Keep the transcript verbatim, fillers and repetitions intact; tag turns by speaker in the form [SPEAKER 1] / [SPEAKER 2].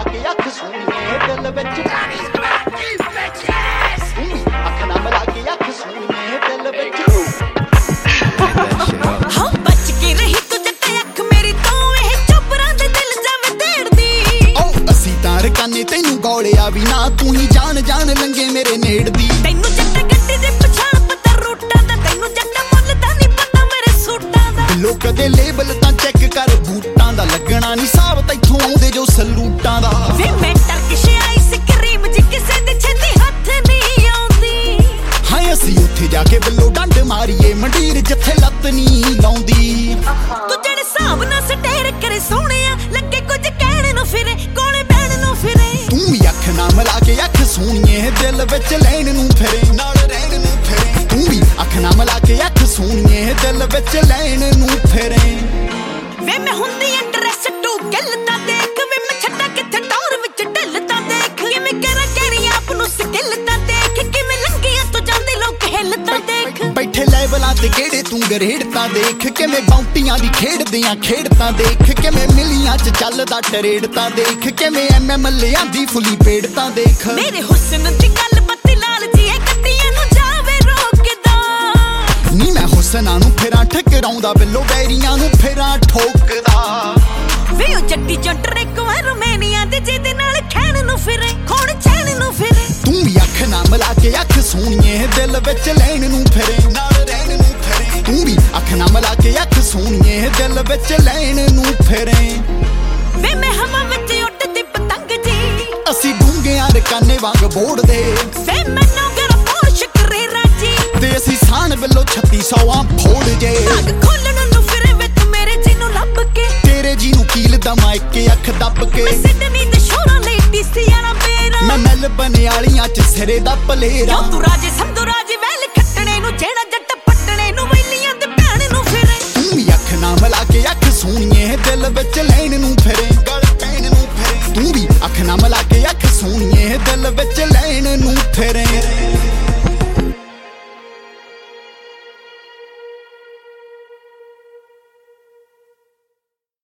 [SPEAKER 1] ਮਿਲਾ ਕੇ ਅੱਖ ਸੋਹਣੀਏ ਦਿਲ ਵਿੱਚ ਅੱਖ ਨਾ ਮਿਲਾ ਕੇ ਅੱਖ ਸੋਹਣੀਏ ਦਿਲ ਵਿੱਚ
[SPEAKER 2] ਹਾਂ ਬਚ ਕੇ ਰਹੀ ਤੂੰ ਜੱਟ ਅੱਖ ਮੇਰੀ ਤੋਂ ਇਹ ਚੁੱਪਰਾਂ ਦੇ ਦਿਲ ਜਾਵੇਂ ਢੇੜਦੀ
[SPEAKER 1] ਓ ਅਸੀਂ ਤਾਂ ਰਕਾਨੇ ਤੈਨੂੰ ਗੋਲਿਆ ਵੀ ਨਾ ਤੂੰ ਹੀ ਜਾਣ ਜਾਣ ਲੰਗੇ ਮੇਰੇ ਨੇੜ ਦੀ
[SPEAKER 2] ਤੈਨੂੰ ਜੱਟ ਗੱਡੀ ਦੇ ਪਛਾਣ ਪਤਾ ਰੂਟਾਂ ਦਾ ਤੈਨੂੰ ਜੱਟ ਮੁੱਲ ਦਾ ਨਹੀਂ ਪਤਾ ਮੇਰੇ ਸੂਟਾਂ ਦਾ
[SPEAKER 1] ਲੋਕ ਦੇ ਲੇਬਲ ਤਾਂ ਚੈੱਕ ਕਰ ਬੂਟਾਂ ਦਾ ਲੱਗਣਾ ਨਹੀਂ ਸਾਬ ਤੈਥੋਂ ਆਉਂਦੇ ਜੋ ਸਲੂਟਾਂ ਦਾ
[SPEAKER 2] ਵੇ ਮੈਂ ਟਰਕਿਸ਼ ਆਈ ਸੀ ਕਰੀਮ ਜੀ ਕਿਸੇ ਦੇ ਛੇਤੀ ਹੱਥ ਨਹੀਂ ਆਉਂਦੀ
[SPEAKER 1] ਹਾਂ ਅਸੀਂ ਉੱਥੇ ਜਾ ਕੇ ਬੱਲੋ ਡੰਡ ਮਾਰੀਏ ਮੰਡੀਰ ਜਿੱਥੇ ਲੱਤ ਨਹੀਂ ਲਾਉਂਦੀ
[SPEAKER 2] ਤੂੰ ਜਿਹੜੇ ਹਿਸਾਬ ਨਾਲ ਸਟੇਰ ਕਰੇ ਸੋਹਣਿਆ ਲੱਗੇ ਕੁਝ ਕਹਿਣ ਨੂੰ ਫਿਰੇ ਕੋਲੇ ਬਹਿਣ ਨੂੰ ਫਿਰੇ
[SPEAKER 1] ਤੂੰ ਵੀ ਅੱਖ ਨਾ ਮਿਲਾ ਕੇ ਅੱਖ ਸੋਹਣੀਏ ਦਿਲ ਵਿੱਚ ਲੈਣ ਨੂੰ ਫਿਰੇ ਨਾਲ ਰਹਿਣ ਨੂੰ ਫਿਰੇ ਤੂੰ ਵੀ ਅੱਖ ਨਾ ਮਿਲਾ ਕੇ ਅੱਖ ਸੋਹਣੀਏ ਦਿਲ ਵਿੱਚ ਲੈਣ ਨੂੰ ਫਿਰੇ
[SPEAKER 2] ਵੇ ਮੈਂ ਹੁੰਦੀ ਐ ਡਰੈਸ ਟੂ ਗੱਲ ਤਾਂ ਦੇਖ ਵੇ ਮੈਂ ਛੱਡਾ ਕਿੱਥੇ ਟੌਰ ਵਿੱਚ ਢਿੱਲ ਤਾਂ ਦੇਖ ਕਿਵੇਂ ਕਰਾਂ ਕਹਿਣੀ ਆਪ ਨੂੰ ਸਕਿੱਲ ਤਾਂ ਦੇਖ ਕਿਵੇਂ ਲੰਗੀਆਂ ਤੋਂ ਜਾਂਦੇ ਲੋਕ ਹਿੱਲ ਤਾਂ ਦੇਖ
[SPEAKER 1] ਬੈਠੇ ਲੈਵਲਾਂ ਤੇ ਕਿਹੜੇ ਤੂੰ ਗਰੇੜ ਤਾਂ ਦੇਖ ਕਿਵੇਂ ਬਾਉਂਟੀਆਂ ਦੀ ਖੇਡਦੀਆਂ ਖੇਡ ਤਾਂ ਦੇਖ ਕਿਵੇਂ ਮਿਲੀਆਂ ਚ ਚੱਲਦਾ ਟਰੇਡ ਤਾਂ ਦੇਖ ਕਿਵੇਂ ਐਮ ਐਮ ਲਿਆਂਦੀ ਫੁੱਲੀ ਪੇੜ ਤਾਂ ਦੇਖ
[SPEAKER 2] ਮੇਰੇ ਹੁਸਨ ਦੀ ਗੱਲ ਬੱਤੀ ਲਾਲ ਜੀ ਇਹ ਗੱਡੀਆਂ ਨੂੰ ਜਾਵੇ ਰੋਕਦਾ
[SPEAKER 1] ਨੀ ਮੈਂ ਹੁਸਨਾਂ ਨੂੰ ਫੇਰਾਂ ਠਕਰਾਉਂਦਾ ਬਿੱਲੋ ਬੈਰੀਆਂ ਨੂੰ ਫੇਰਾਂ ਠੋਕਦਾ
[SPEAKER 2] ਵੇ ਉਹ ਜੱਟੀ ਜੰਟਰ ਇੱਕ ਵਾਰ ਰੋਮੇਨੀਆ ਦੇ ਜਿਹਦੇ ਨਾਲ ਖੈਣ ਨੂੰ ਫਿਰੇ ਖੋਣ ਚੈਨ ਨੂੰ ਫਿਰੇ
[SPEAKER 1] ਤੂੰ ਵੀ ਅੱਖ ਨਾ ਮਿਲਾ ਕੇ ਅੱਖ ਸੋਹਣੀਏ ਦਿਲ ਵਿੱਚ ਲੈਣ ਨੂੰ ਫਿਰੇ ਨਾਲ ਰਹਿਣ ਨੂੰ ਫਿਰੇ ਤੂੰ ਵੀ ਅੱਖ ਨਾ ਮਿਲਾ ਕੇ ਅੱਖ ਸੋਹਣੀਏ ਦਿਲ ਵਿੱਚ ਲੈਣ ਨੂੰ ਫਿਰੇ
[SPEAKER 2] ਵੇ ਮੈਂ ਹਵਾ ਵਿੱਚ ਉੱਡਦੀ ਪਤੰਗ ਜੀ
[SPEAKER 1] ਅਸੀਂ ਡੂੰਘਿਆਂ ਰਕਾਨੇ ਵਾਂਗ ਬੋੜਦੇ
[SPEAKER 2] ਵੇ ਮੈਨੂੰ ਗਰ ਪੋਸ਼ ਕਰੇ ਰਾਜੀ
[SPEAKER 1] ਤੇ ਅਸੀਂ ਸਾਨ ਬਿੱਲੋ ਛੱਤੀ ਸੌਆਂ ਫੋੜ ਜੇ
[SPEAKER 2] ਅੱਗ ਖੋਲਣ ਨੂੰ ਫਿਰੇ ਵੇ ਤੂੰ ਮੇਰੇ ਜੀ ਨੂੰ ਲੱਭ ਕੇ
[SPEAKER 1] ਤੇਰੇ ਜੀ ਨੂੰ ਕੀਲ ਦਮਾ ਇੱਕ ਅੱਖ ਦੱਬ ਕੇ
[SPEAKER 2] ਮੈਂ ਸਿਡਨੀ ਦੇ ਸ਼ੋਰਾਂ ਲਈ ਟੀਸੀਆਂ ਨਾ ਮੇਰਾ
[SPEAKER 1] ਮੈਂ ਮੈਲਬਨ ਵਾਲੀਆਂ ਚ ਸਿਰੇ ਦਾ ਪਲੇਰਾ
[SPEAKER 2] ਕਿਉਂ ਤੂੰ ਰਾਜੇ